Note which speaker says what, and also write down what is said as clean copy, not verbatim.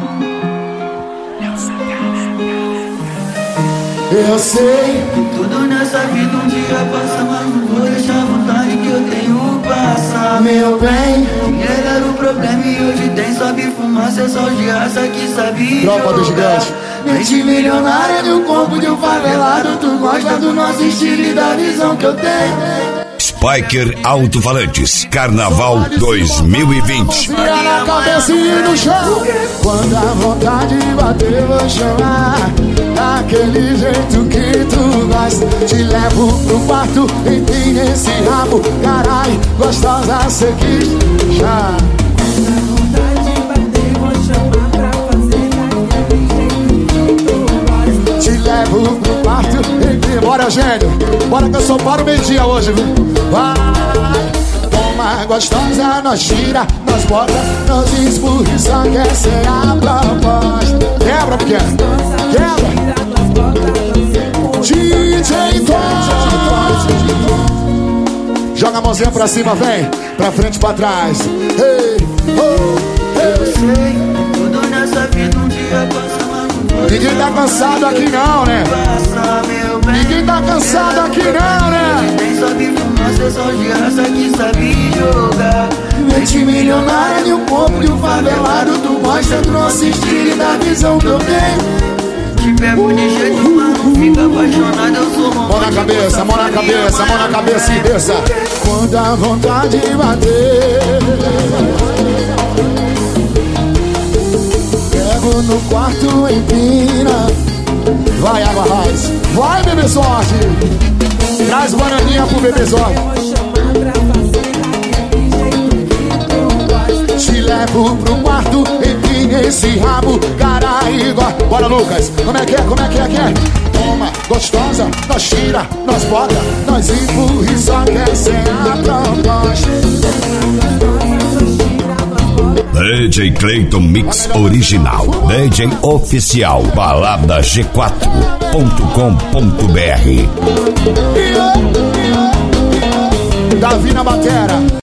Speaker 1: Eu sei
Speaker 2: tudo nessa vida um dia passa, mas não vou deixar a vontade que eu tenho passar.
Speaker 1: meu bem,
Speaker 2: Dinheiro era o problema e hoje tem só fumaça, é só de raça que sabe
Speaker 1: tropa do gigante.
Speaker 2: mente milionária no corpo de um favelado. Tu gosta do nosso estilo e da visão que eu tenho.
Speaker 3: Spiker Alto-Falantes, Carnaval 2020.
Speaker 1: Vira na cabeça e no chão. Quando a vontade bater, vou chamar. Daquele jeito que tu gosta. Te levo pro quarto, empina esse rabo. Carai, gostosa, cê quis já.
Speaker 4: Quando a vontade bater, vou chamar pra fazer daquele jeito que tu gosta.
Speaker 1: Te levo pro quarto, empina. Bora, gênio. Bora que eu só paro meio-dia hoje, viu? Vai, toma gostosa, nós tira, nós bota, nós expurra, só quer ser a proposta. Quebra, pequeno, quebra. DJ Todd. Joga a mãozinha pra cima, vem, pra frente, pra trás. Hey, oh,
Speaker 2: Eu sei que tudo nessa vida um dia passa, mas não vou
Speaker 1: ninguém tá cansado aqui não, né?
Speaker 2: passar, meu bem.
Speaker 1: Ninguém tá cansado aqui não, né?
Speaker 2: Tem só fumaça, é só de raça que sabe jogar. Mente milionária de um corpo de um favelado. Tu mostra do nosso estilo e da visão que eu tenho. Te pego de jeito, mas não fica apaixonado. Eu sou
Speaker 1: Mão na cabeça, mão na cabeça, mão na cabeça e desça. Quando a vontade bater, pego no quarto, empina. Vai, Água Raiz. Vai, bebê sorte. Traz bananinha pro bebê sorte.
Speaker 4: Vou chamar pra fazer daquele jeito que tu gosta.
Speaker 1: Te levo pro quarto, empina esse rabo. Caralho, bora, Lucas. Como é que é, como é que é, que é? Toma, gostosa, nós tira, nós bota, nós empurra e só quer ser a proposta.
Speaker 3: DJ Clayton Mix Original. DJ Oficial. Balada-g4.com.br.
Speaker 1: Davi na batera.